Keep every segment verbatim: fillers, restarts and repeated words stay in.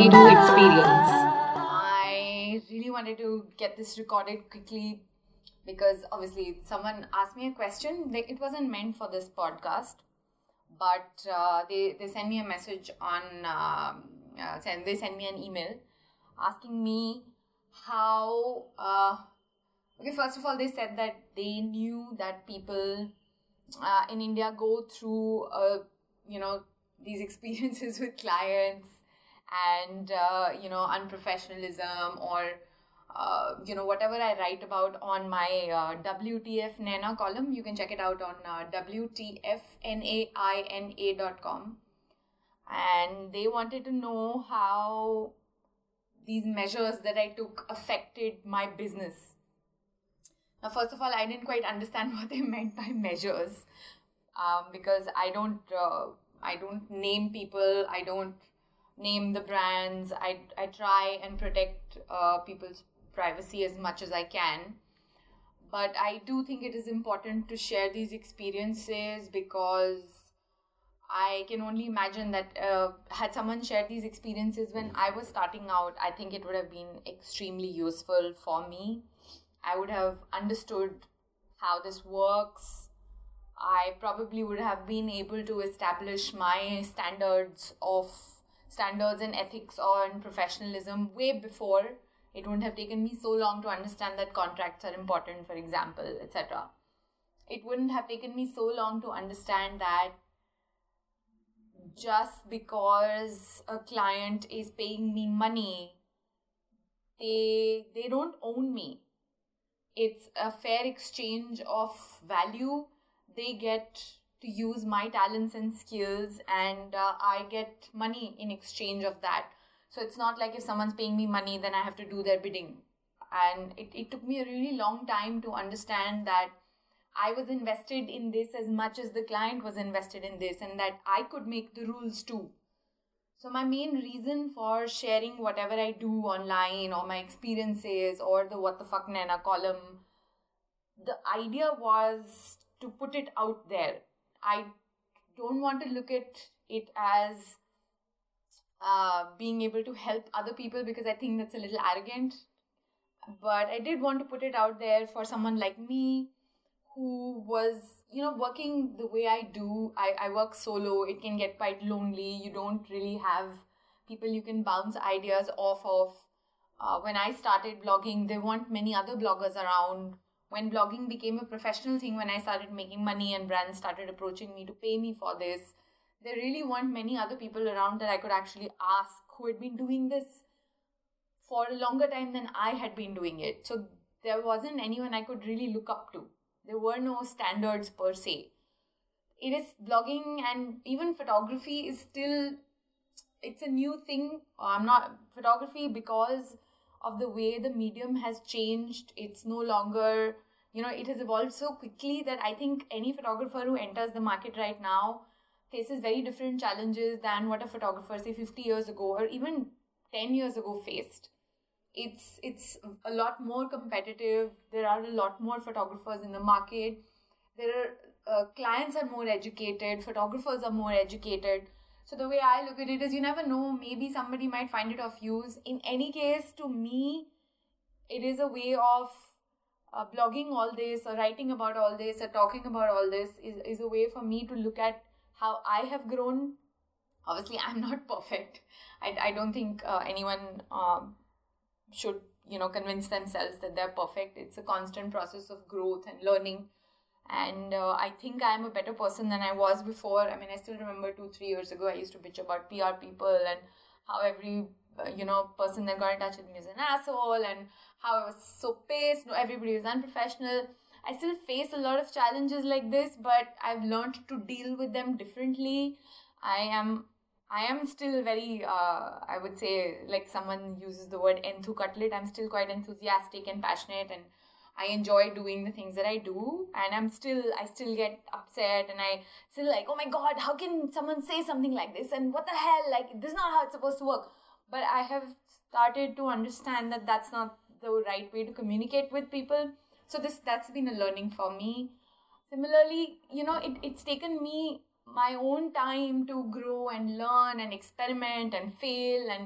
twenty-two experience. I really wanted to get this recorded quickly because obviously someone asked me a question. They, it wasn't meant for this podcast, but uh, they, they sent me a message on, um, uh, send, they sent me an email asking me how, uh, okay, first of all, they said that they knew that people uh, in India go through, uh, you know, these experiences with clients and, uh, you know, unprofessionalism or, uh, you know, whatever I write about on my uh, W T F Naina column. You can check it out on uh, W T F naina dot com. And they wanted to know how these measures that I took affected my business. Now, first of all, I didn't quite understand what they meant by measures um, because I don't, uh, I don't name people, I don't name the brands. I, I try and protect uh, people's privacy as much as I can. But I do think it is important to share these experiences because I can only imagine that uh, had someone shared these experiences when I was starting out, I think it would have been extremely useful for me. I would have understood how this works. I probably would have been able to establish my standards of standards and ethics on professionalism way before. It wouldn't have taken me so long to understand that contracts are important, for example, et cetera. It wouldn't have taken me so long to understand that just because a client is paying me money, they they don't own me. It's a fair exchange of value. They get to use my talents and skills and uh, I get money in exchange of that. So it's not like if someone's paying me money, then I have to do their bidding. And it, it took me a really long time to understand that I was invested in this as much as the client was invested in this and that I could make the rules too. So my main reason for sharing whatever I do online or my experiences or the What the Fuck Naina column, the idea was to put it out there. I don't want to look at it as uh, being able to help other people because I think that's a little arrogant. But I did want to put it out there for someone like me who was, you know, working the way I do. I, I work solo. It can get quite lonely. You don't really have people you can bounce ideas off of. Uh, when I started blogging, there weren't many other bloggers around. When blogging became a professional thing, when I started making money and brands started approaching me to pay me for this, there really weren't many other people around that I could actually ask who had been doing this for a longer time than I had been doing it. So there wasn't anyone I could really look up to. There were no standards per se. It is blogging and even photography is still, it's a new thing. I'm not, photography because of the way the medium has changed. It's no longer, you know, it has evolved so quickly that I think any photographer who enters the market right now faces very different challenges than what a photographer, say fifty years ago or even ten years ago faced. It's it's a lot more competitive. There are a lot more photographers in the market. There are uh, clients are more educated. Photographers are more educated. So the way I look at it is, you never know. Maybe somebody might find it of use. In any case, to me, it is a way of uh, blogging all this or writing about all this or talking about all this is, is a way for me to look at how I have grown. Obviously, I'm not perfect. I, I don't think uh, anyone um, should, you know, convince themselves that they're perfect. It's a constant process of growth and learning. And uh, I think I'm a better person than I was before. I mean, I still remember two, three years ago, I used to bitch about P R people and how every, uh, you know, person that got in touch with me is an asshole and how I was so pissed. No, everybody was unprofessional. I still face a lot of challenges like this, but I've learned to deal with them differently. I am I am still very, uh, I would say, like someone uses the word enthu cutlet. I'm still quite enthusiastic and passionate and I enjoy doing the things that I do. And I'm still, I still get upset and I still like, oh my God, how can someone say something like this? And what the hell? Like, this is not how it's supposed to work. But I have started to understand that that's not the right way to communicate with people. So this that's been a learning for me. Similarly, you know, it, it's taken me my own time to grow and learn and experiment and fail and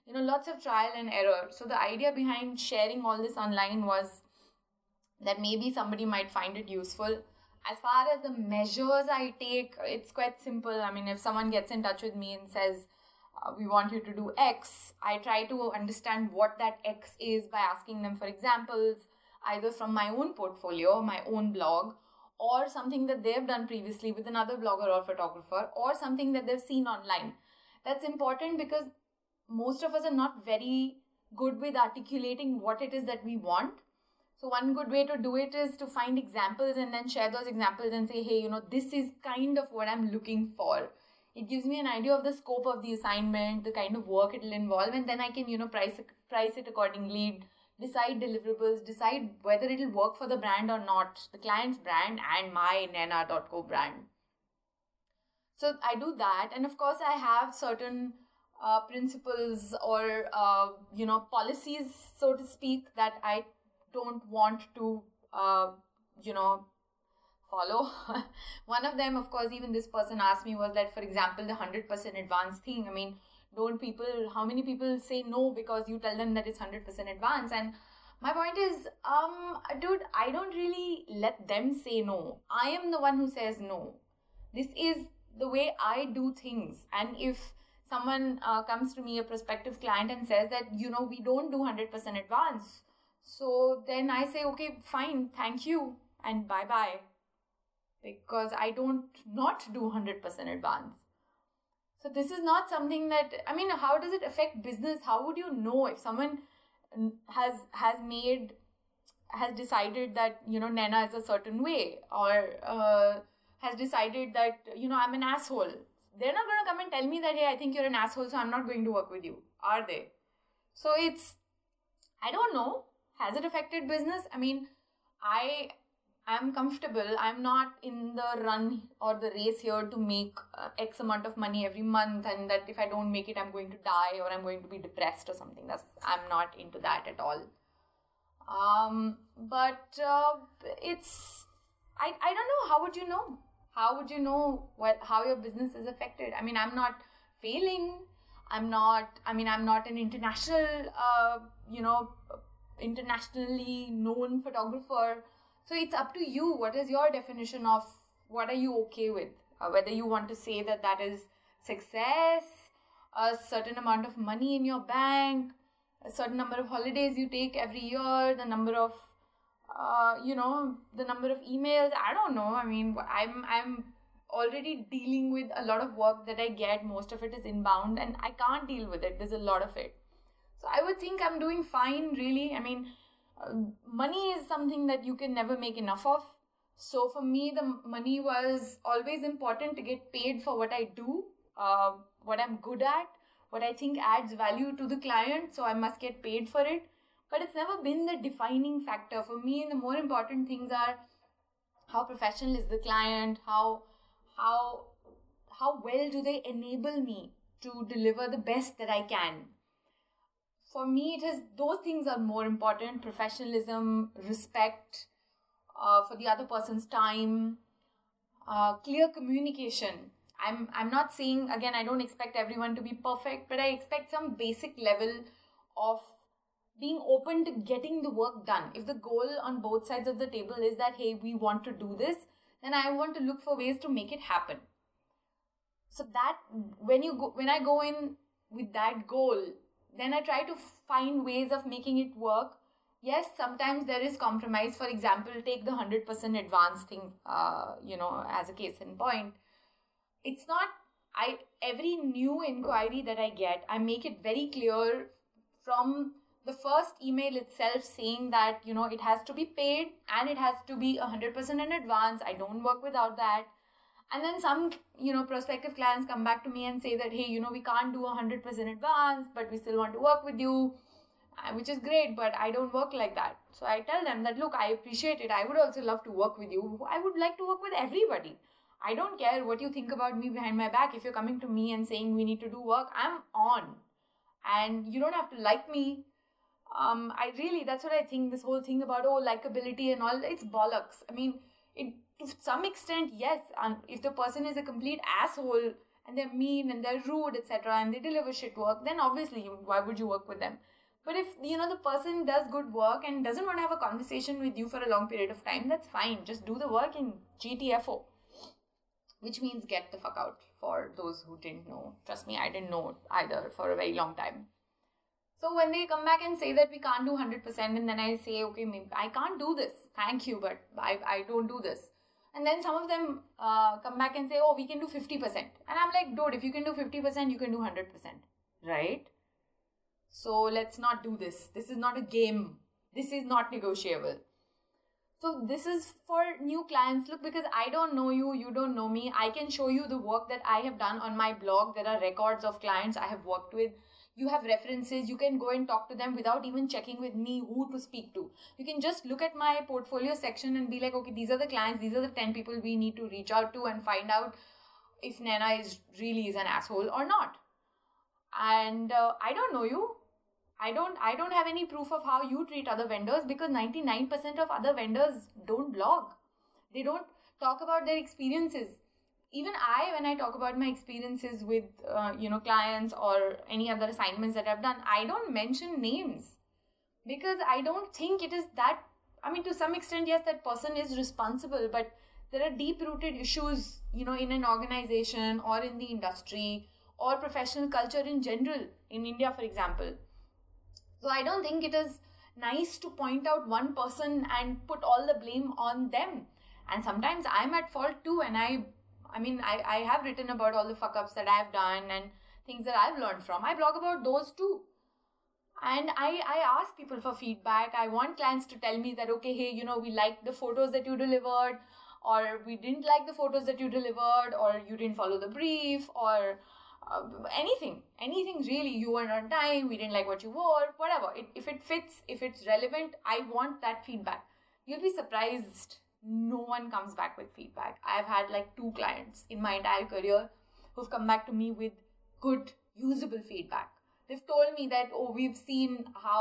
you know, lots of trial and error. So the idea behind sharing all this online was that maybe somebody might find it useful. As far as the measures I take, it's quite simple. I mean, if someone gets in touch with me and says, uh, we want you to do X, I try to understand what that X is by asking them for examples, either from my own portfolio, my own blog, or something that they've done previously with another blogger or photographer, or something that they've seen online. That's important because most of us are not very good with articulating what it is that we want. So one good way to do it is to find examples and then share those examples and say, hey, you know, this is kind of what I'm looking for. It gives me an idea of the scope of the assignment, the kind of work it will involve, and then I can, you know, price, price it accordingly, decide deliverables, decide whether it will work for the brand or not, the client's brand and my Naina dot co brand. So I do that. And of course, I have certain uh, principles or, uh, you know, policies, so to speak, that I don't want to, uh, you know, follow. One of them, of course, even this person asked me was that, for example, the one hundred percent advance thing. I mean, don't people, how many people say no because you tell them that it's one hundred percent advance? And my point is, um, dude, I don't really let them say no. I am the one who says no. This is the way I do things. And if someone uh, comes to me, a prospective client, and says that, you know, we don't do one hundred percent advance, so then I say, okay, fine, thank you, and bye-bye. Because I don't not do one hundred percent advance. So this is not something that, I mean, how does it affect business? How would you know if someone has has made, has decided that, you know, Naina is a certain way, or uh, has decided that, you know, I'm an asshole? They're not going to come and tell me that, hey, I think you're an asshole, so I'm not going to work with you, are they? So it's, I don't know. Has it affected business? I mean, I am comfortable. I'm not in the run or the race here to make uh, X amount of money every month, and that if I don't make it, I'm going to die or I'm going to be depressed or something. That's, I'm not into that at all. Um, but uh, it's, I, I don't know. How would you know? How would you know what, how your business is affected? I mean, I'm not failing. I'm not, I mean, I'm not an international, uh, you know, internationally known photographer. So it's up to you. What is your definition of what are you okay with? Uh, whether you want to say that that is success, a certain amount of money in your bank, a certain number of holidays you take every year, the number of, uh, you know, the number of emails. I don't know. I mean, I'm, I'm already dealing with a lot of work that I get. Most of it is inbound and I can't deal with it. There's a lot of it. So I would think I'm doing fine, really. I mean, uh, money is something that you can never make enough of. So for me, the money was always important to get paid for what I do, uh, what I'm good at, what I think adds value to the client. So I must get paid for it. But it's never been the defining factor. For me, the more important things are how professional is the client, how, how, how well do they enable me to deliver the best that I can. For me, it is, those things are more important. Professionalism, respect uh, for the other person's time, uh, clear communication. I'm, I'm not saying, again, I don't expect everyone to be perfect, but I expect some basic level of being open to getting the work done. If the goal on both sides of the table is that, hey, we want to do this, then I want to look for ways to make it happen. So that when you go, when I go in with that goal, then I try to find ways of making it work. Yes, sometimes there is compromise. For example, take the one hundred percent advance thing, uh, you know, as a case in point. It's not, I every new inquiry that I get, I make it very clear from the first email itself saying that, you know, it has to be paid and it has to be one hundred percent in advance. I don't work without that. And then some, you know, prospective clients come back to me and say that, hey, you know, we can't do one hundred percent advance, but we still want to work with you, which is great, but I don't work like that. So I tell them that, look, I appreciate it. I would also love to work with you. I would like to work with everybody. I don't care what you think about me behind my back. If you're coming to me and saying we need to do work, I'm on. And you don't have to like me. Um, I really, that's what I think, this whole thing about, oh, likability and all, it's bollocks. I mean, it, to some extent, yes, and if the person is a complete asshole and they're mean and they're rude, et cetera, and they deliver shit work, then obviously, why would you work with them? But if, you know, the person does good work and doesn't want to have a conversation with you for a long period of time, that's fine. Just do the work in G T F O, which means get the fuck out, for those who didn't know. Trust me, I didn't know either for a very long time. So when they come back and say that we can't do one hundred percent, and then I say, okay, maybe I can't do this. Thank you, but I, I don't do this. And then some of them uh, come back and say, oh, we can do fifty percent. And I'm like, dude, if you can do fifty percent, you can do one hundred percent. Right? So let's not do this. This is not a game. This is not negotiable. So this is for new clients. Look, because I don't know you, you don't know me. I can show you the work that I have done on my blog. There are records of clients I have worked with. You have references. You can go and talk to them without even checking with me who to speak to. You can just look at my portfolio section and be like, okay, these are the clients. These are the ten people we need to reach out to and find out if Naina is really is an asshole or not. And uh, I don't know you. I don't I don't have any proof of how you treat other vendors, because ninety-nine percent of other vendors don't blog. They don't talk about their experiences. Even I, when I talk about my experiences with, uh, you know, clients or any other assignments that I've done, I don't mention names, because I don't think it is that, I mean, to some extent, yes, that person is responsible, but there are deep-rooted issues, you know, in an organization or in the industry or professional culture in general, in India, for example. So I don't think it is nice to point out one person and put all the blame on them. And sometimes I'm at fault too. And I, I mean, I, I have written about all the fuck-ups that I've done and things that I've learned from. I blog about those too. And I, I ask people for feedback. I want clients to tell me that, okay, hey, you know, we liked the photos that you delivered, or we didn't like the photos that you delivered, or you didn't follow the brief, or Uh, anything, anything really, you weren't on time, we didn't like what you wore, whatever. It, if it fits, if it's relevant, I want that feedback. You'll be surprised, no one comes back with feedback. I've had like two clients in my entire career who've come back to me with good, usable feedback. They've told me that, oh, we've seen how,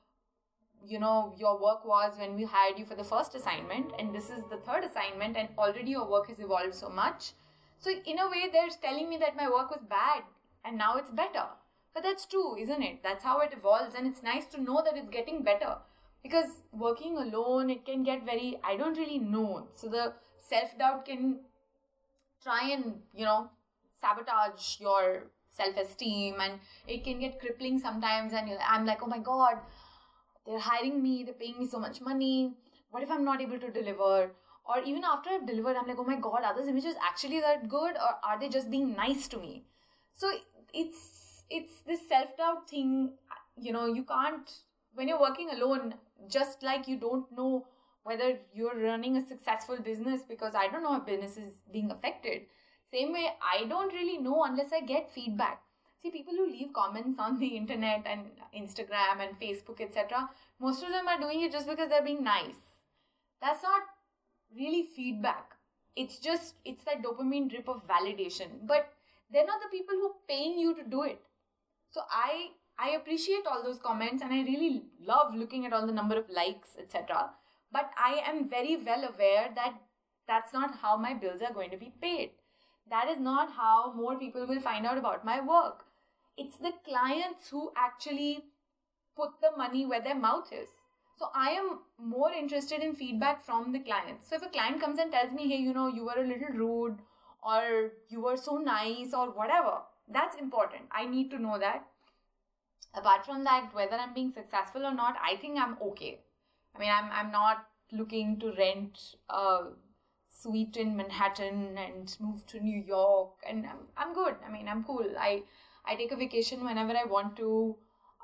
you know, your work was when we hired you for the first assignment, and this is the third assignment, and already your work has evolved so much. So in a way, they're telling me that my work was bad and now it's better. But that's true, isn't it? That's how it evolves, and it's nice to know that it's getting better. Because working alone, it can get very, I don't really know. So the self-doubt can try and, you know, sabotage your self-esteem, and it can get crippling sometimes. And I'm like, oh my God, they're hiring me, they're paying me so much money. What if I'm not able to deliver? Or even after I've delivered, I'm like, oh my God, are those images actually that good, or are they just being nice to me? So it's it's this self-doubt thing, you know, you can't, when you're working alone, just like you don't know whether you're running a successful business, because I don't know how business is being affected. Same way, I don't really know unless I get feedback. See, people who leave comments on the internet and Instagram and Facebook, et cetera, most of them are doing it just because they're being nice. That's not really feedback. It's just, it's that dopamine drip of validation. But they're not the people who are paying you to do it. So I I appreciate all those comments, and I really love looking at all the number of likes, et cetera. But I am very well aware that that's not how my bills are going to be paid. That is not how more people will find out about my work. It's the clients who actually put the money where their mouth is. So I am more interested in feedback from the clients. So if a client comes and tells me, hey, you know, you were a little rude, or you were so nice, or whatever, that's important. I need to know that. Apart from that, whether I'm being successful or not, I think I'm okay. I mean, I'm I'm not looking to rent a suite in Manhattan and move to New York, and I'm I'm good. I mean, I'm cool. I I take a vacation whenever I want to.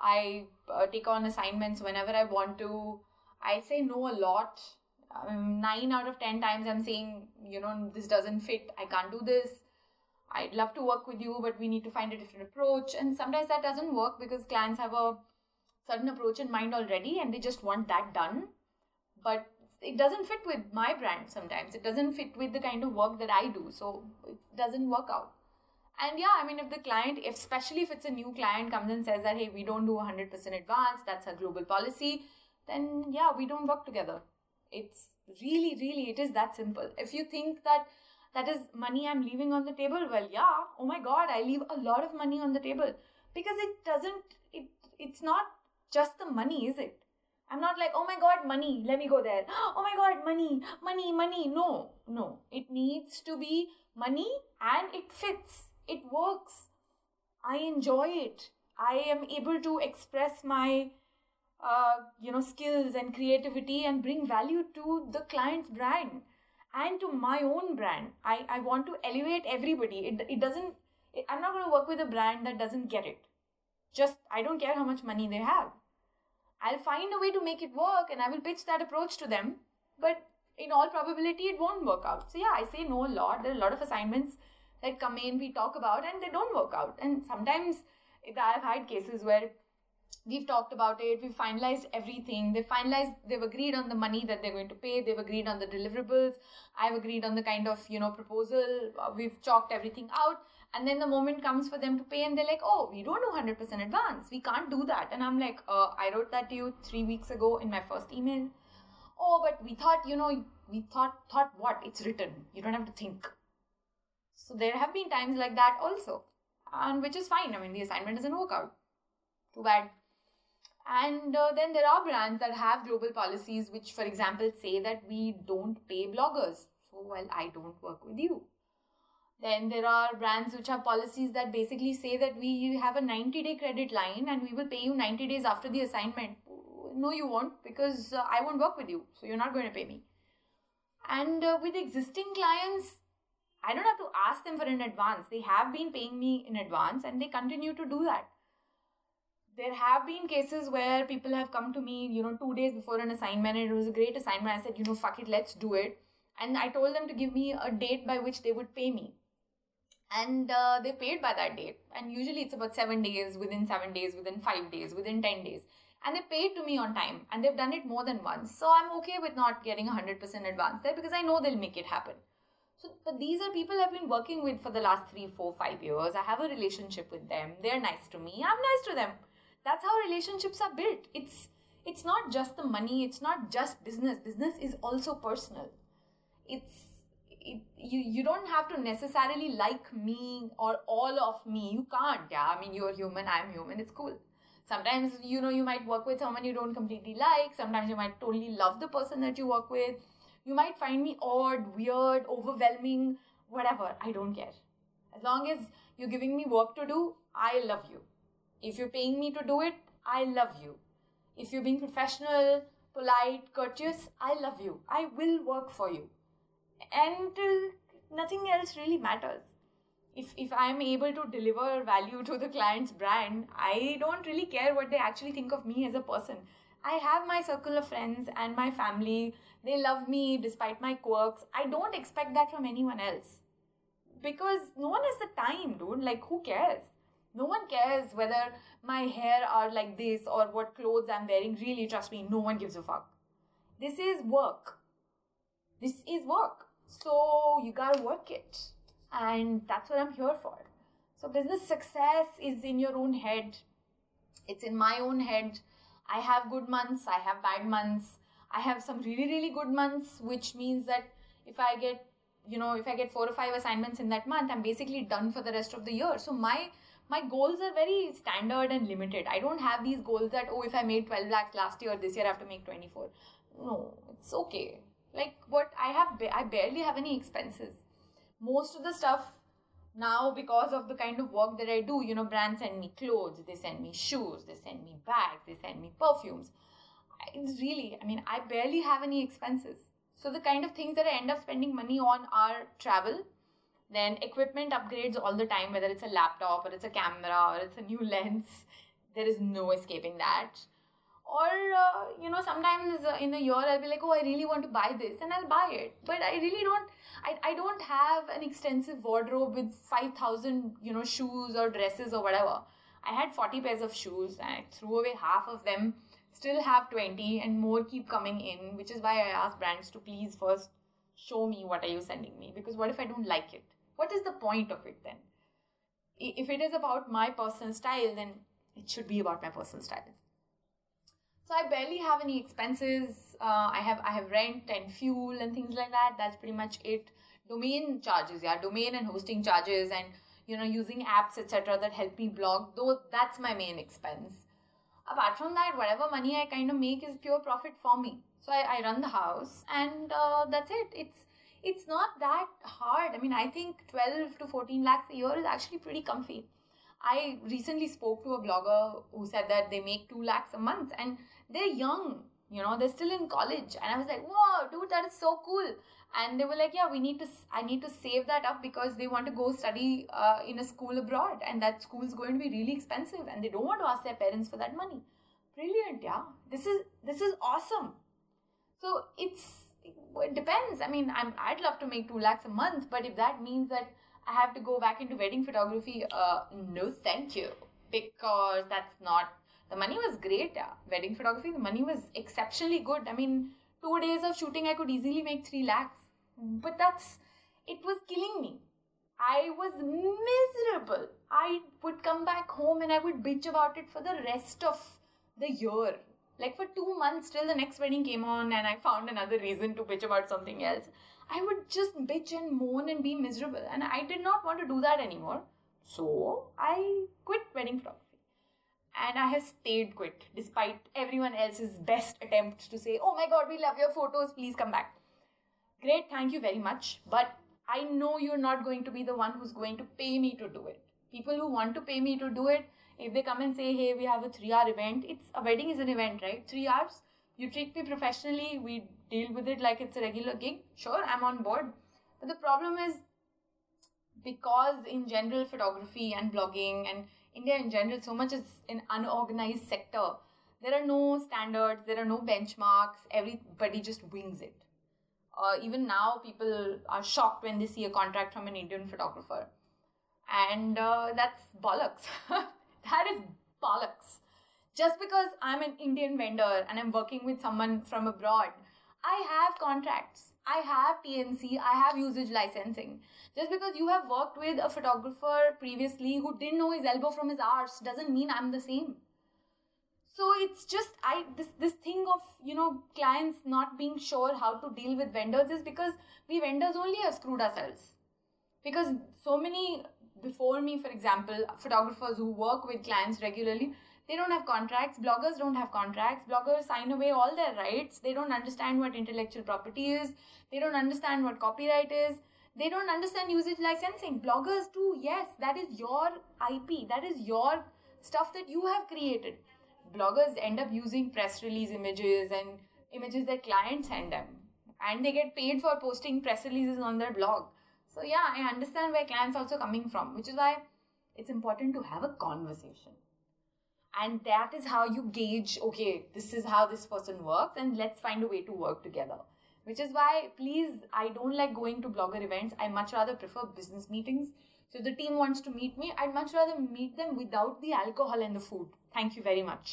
I uh, take on assignments whenever I want to. I say no a lot. Um, nine out of ten times I'm saying, you know, this doesn't fit. I can't do this. I'd love to work with you, but we need to find a different approach. And sometimes that doesn't work because clients have a certain approach in mind already and they just want that done. But it doesn't fit with my brand sometimes. It doesn't fit with the kind of work that I do. So it doesn't work out. And yeah, I mean, if the client, if, especially if it's a new client, comes and says that, hey, we don't do one hundred percent advance, that's a global policy, then yeah, we don't work together. It's really, really, it is that simple. If you think that that is money I'm leaving on the table. Well, yeah, oh my God, I leave a lot of money on the table because it doesn't, it it's not just the money, is it? I'm not like, oh my God, money, let me go there. Oh my God, money, money, money. No, no. It needs to be money and it fits. It works. I enjoy it. I am able to express my, uh, you know, skills and creativity and bring value to the client's brand and to my own brand. I, I want to elevate everybody. It, it doesn't, it, I'm not going to work with a brand that doesn't get it. Just, I don't care how much money they have. I'll find a way to make it work and I will pitch that approach to them. But in all probability, it won't work out. So yeah, I say no a lot. There are a lot of assignments that come in, we talk about, and they don't work out. And sometimes I've had cases where we've talked about it, we've finalized everything. They've finalized, they've agreed on the money that they're going to pay. They've agreed on the deliverables. I've agreed on the kind of, you know, proposal. We've chalked everything out. And then the moment comes for them to pay and they're like, oh, we don't do one hundred percent advance. We can't do that. And I'm like, uh, I wrote that to you three weeks ago in my first email. Oh, but we thought, you know, we thought, thought what? It's written. You don't have to think. So there have been times like that also. And which is fine. I mean, the assignment doesn't work out. Too bad. And uh, then there are brands that have global policies which, for example, say that we don't pay bloggers. So, well, I don't work with you. Then there are brands which have policies that basically say that we have a ninety day credit line and we will pay you ninety days after the assignment. No, you won't, because uh, I won't work with you. So you're not going to pay me. And uh, with existing clients, I don't have to ask them for an advance. They have been paying me in advance and they continue to do that. There have been cases where people have come to me, you know, two days before an assignment and it was a great assignment. I said, you know, fuck it, let's do it. And I told them to give me a date by which they would pay me. And uh, they paid by that date. And usually it's about seven days, within seven days, within five days, within ten days. And they paid to me on time. And they've done it more than once. So I'm okay with not getting one hundred percent advance there because I know they'll make it happen. So, but these are people I've been working with for the last three, four, five years. I have a relationship with them. They're nice to me. I'm nice to them. That's how relationships are built. It's, it's not just the money. It's not just business. Business is also personal. It's, It, you, you don't have to necessarily like me or all of me. You can't. Yeah, I mean, you're human, I'm human. It's cool. Sometimes, you know, you might work with someone you don't completely like. Sometimes you might totally love the person that you work with. You might find me odd, weird, overwhelming, whatever. I don't care. As long as you're giving me work to do, I love you. If you're paying me to do it, I love you. If you're being professional, polite, courteous, I love you. I will work for you. And uh, nothing else really matters. If if I'm able to deliver value to the client's brand, I don't really care what they actually think of me as a person. I have my circle of friends and my family. They love me despite my quirks. I don't expect that from anyone else. Because no one has the time, dude. Like, who cares? No one cares whether my hair are like this or what clothes I'm wearing. Really, trust me, no one gives a fuck. This is work. This is work. So you gotta work it. And that's what I'm here for. So business success is in your own head. It's in my own head. I have good months. I have bad months. I have some really, really good months, which means that if I get, you know, if I get four or five assignments in that month, I'm basically done for the rest of the year. So my, my goals are very standard and limited. I don't have these goals that, oh, if I made twelve lakhs last year, this year I have to make twenty-four. No, it's okay. Like what I have, ba- I barely have any expenses. Most of the stuff now, because of the kind of work that I do, you know, brands send me clothes, they send me shoes, they send me bags, they send me perfumes. It's really, I mean, I barely have any expenses. So the kind of things that I end up spending money on are travel, then equipment upgrades all the time, whether it's a laptop or it's a camera or it's a new lens. There is no escaping that. Or, uh, you know, sometimes in a year I'll be like, oh, I really want to buy this and I'll buy it. But I really don't, I, I don't have an extensive wardrobe with five thousand, you know, shoes or dresses or whatever. I had forty pairs of shoes and I threw away half of them, still have twenty and more keep coming in, which is why I asked brands to please first show me what are you sending me. Because what if I don't like it? What is the point of it then? If it is about my personal style, then it should be about my personal style. So I barely have any expenses. Uh, I have I have rent and fuel and things like that. That's pretty much it. domain charges, yeah, domain and hosting charges, and you know, using apps, et cetera that help me blog. Though that's my main expense. Apart from that, whatever money I kind of make is pure profit for me. So I, I run the house, and uh, that's it. It's it's not that hard. I mean, I think twelve to fourteen lakhs a year is actually pretty comfy. I recently spoke to a blogger who said that they make two lakhs a month, and they're young, you know, they're still in college. And I was like, whoa, dude, that is so cool. And they were like, yeah, we need to, I need to save that up because they want to go study uh, in a school abroad, and that school is going to be really expensive, and they don't want to ask their parents for that money. Brilliant, yeah. This is, this is awesome. So it's, it depends. I mean, I'm, I'd love to make two lakhs a month, but if that means that I have to go back into wedding photography, uh, no thank you, because that's not, the money was great, yeah. Wedding photography, the money was exceptionally good. I mean, two days of shooting, I could easily make three lakhs, but that's, it was killing me. I was miserable. I would come back home and I would bitch about it for the rest of the year. Like for two months till the next wedding came on and I found another reason to bitch about something else. I would just bitch and moan and be miserable, and I did not want to do that anymore. So I quit wedding photography. And I have stayed quit despite everyone else's best attempts to say, oh my god, we love your photos, please come back. Great, thank you very much. But I know you're not going to be the one who's going to pay me to do it. People who want to pay me to do it, if they come and say, hey, we have a three hour event, it's a wedding is an event, right? Three hours. You treat me professionally, we deal with it like it's a regular gig. Sure, I'm on board. But the problem is, because in general photography and blogging and India in general, so much is an unorganized sector. There are no standards, there are no benchmarks, everybody just wings it. Uh, even now, people are shocked when they see a contract from an Indian photographer. And uh, that's bollocks. That is bollocks. Just because I'm an Indian vendor and I'm working with someone from abroad, I have contracts, I have T N C, I have usage licensing. Just because you have worked with a photographer previously who didn't know his elbow from his arse doesn't mean I'm the same. So it's just, I this, this thing of, you know, clients not being sure how to deal with vendors is because we vendors only have screwed ourselves. Because so many before me, for example, photographers who work with clients regularly, they don't have contracts. Bloggers don't have contracts. Bloggers sign away all their rights. They don't understand what intellectual property is. They don't understand what copyright is. They don't understand usage licensing. Bloggers too, yes, that is your I P. That is your stuff that you have created. Bloggers end up using press release images and images that clients send them. And they get paid for posting press releases on their blog. So yeah, I understand where clients are also coming from, which is why it's important to have a conversation. And that is how you gauge, okay, this is how this person works and let's find a way to work together. Which is why, please, I don't like going to blogger events. I much rather prefer business meetings. So if the team wants to meet me, I'd much rather meet them without the alcohol and the food. Thank you very much.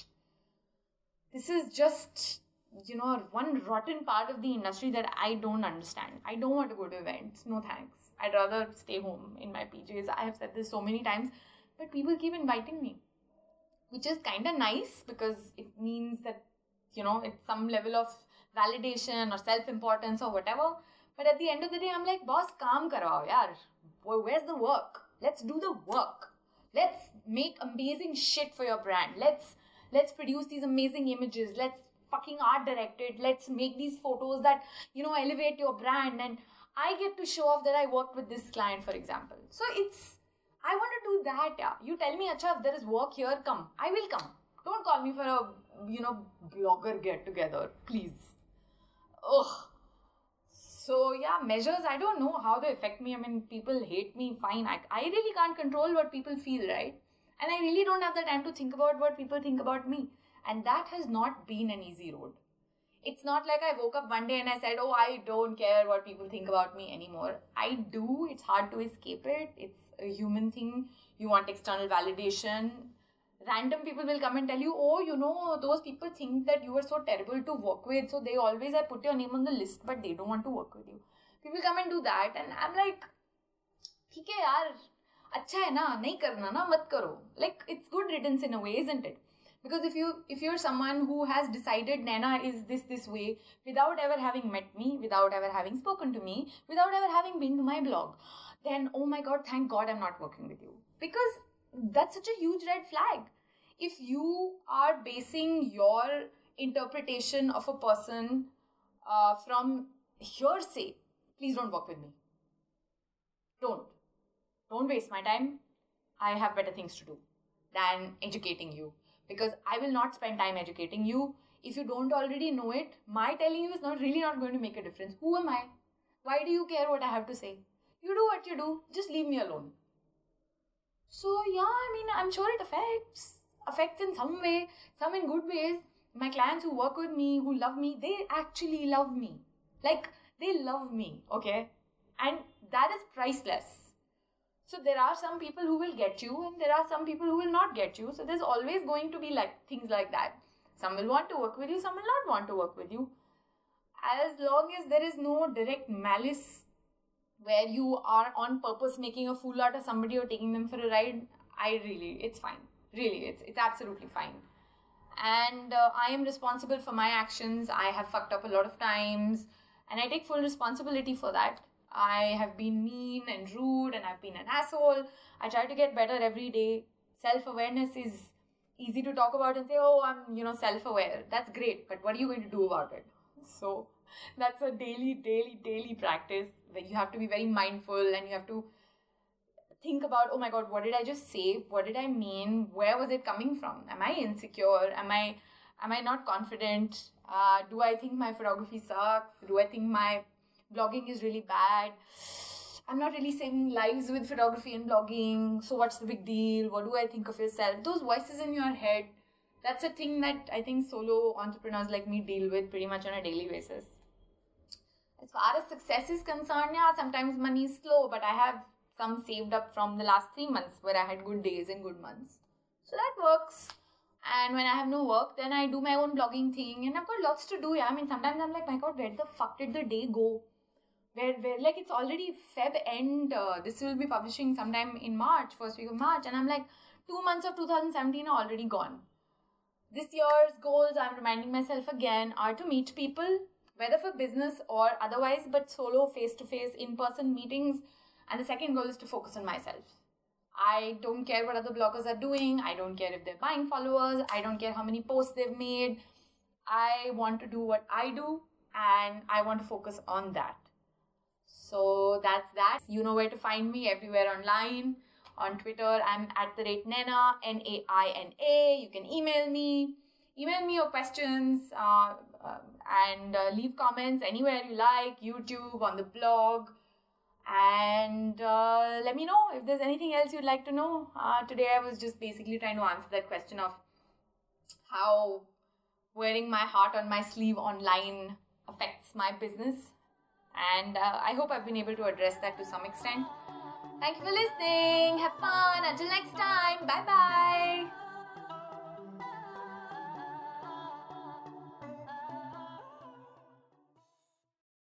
This is just, you know, one rotten part of the industry that I don't understand. I don't want to go to events. No thanks. I'd rather stay home in my P Js. I have said this so many times, but people keep inviting me. Which is kind of nice because it means that, you know, it's some level of validation or self-importance or whatever. But at the end of the day, I'm like, boss, kaam karao, yaar. Where's the work? Let's do the work. Let's make amazing shit for your brand. Let's, let's produce these amazing images. Let's fucking art direct it. Let's make these photos that, you know, elevate your brand. And I get to show off that I worked with this client, for example. So it's, I want to do that, yeah. You tell me, acha, if there is work here, come. I will come. Don't call me for a, you know, blogger get-together, please. Ugh. So, yeah, measures, I don't know how they affect me. I mean, people hate me, fine. I, I really can't control what people feel, right? And I really don't have the time to think about what people think about me. And that has not been an easy road. It's not like I woke up one day and I said, oh, I don't care what people think about me anymore. I do. It's hard to escape it. It's a human thing. You want external validation. Random people will come and tell you, oh, you know, those people think that you are so terrible to work with. So they always have put your name on the list, but they don't want to work with you. People come and do that. And I'm like, theek hai yaar, acha hai na, nahi karna na, mat karo. Like, it's good riddance in a way, isn't it? Because if you if you're someone who has decided Naina is this this way without ever having met me, without ever having spoken to me, without ever having been to my blog, then oh my god, thank God I'm not working with you. Because that's such a huge red flag. If you are basing your interpretation of a person uh, from hearsay, please don't work with me. Don't. Don't waste my time. I have better things to do than educating you. Because I will not spend time educating you. If you don't already know it, my telling you is not really not going to make a difference. Who am I? Why do you care what I have to say? You do what you do. Just leave me alone. So yeah, I mean, I'm sure it affects. Affects in some way, some in good ways. My clients who work with me, who love me, they actually love me. Like, they love me, okay? And that is priceless. So there are some people who will get you and there are some people who will not get you. So there's always going to be like things like that. Some will want to work with you, some will not want to work with you. As long as there is no direct malice where you are on purpose making a fool out of somebody or taking them for a ride, I really, it's fine. Really, it's, it's absolutely fine. And uh, I am responsible for my actions. I have fucked up a lot of times and I take full responsibility for that. I have been mean and rude and I've been an asshole. I try to get better every day. Self-awareness is easy to talk about and say, oh, I'm, you know, self-aware. That's great. But what are you going to do about it? So that's a daily, daily, daily practice where you have to be very mindful and you have to think about, oh my God, what did I just say? What did I mean? Where was it coming from? Am I insecure? Am I, am I not confident? Uh, do I think my photography sucks? Do I think my blogging is really bad? I'm not really saving lives with photography and blogging. So what's the big deal? What do I think of yourself? Those voices in your head, that's a thing that I think solo entrepreneurs like me deal with pretty much on a daily basis. As far as success is concerned, yeah, sometimes money is slow, but I have some saved up from the last three months where I had good days and good months. So that works. And when I have no work, then I do my own blogging thing and I've got lots to do. Yeah, I mean, sometimes I'm like, my God, where the fuck did the day go? Where, where like, it's already Feb end. Uh, this will be publishing sometime in March, first week of March. And I'm like, two months of two thousand seventeen are already gone. This year's goals, I'm reminding myself again, are to meet people, whether for business or otherwise, but solo, face-to-face, in-person meetings. And the second goal is to focus on myself. I don't care what other bloggers are doing. I don't care if they're buying followers. I don't care how many posts they've made. I want to do what I do and I want to focus on that. So that's that. You know where to find me everywhere online. On Twitter, I'm at the rate Naina, N A I N A. You can email me. Email me your questions uh, uh, and uh, leave comments anywhere you like. YouTube, on the blog. And uh, let me know if there's anything else you'd like to know. Uh, today I was just basically trying to answer that question of how wearing my heart on my sleeve online affects my business. And uh, I hope I've been able to address that to some extent. Thank you for listening. Have fun. Until next time. Bye-bye.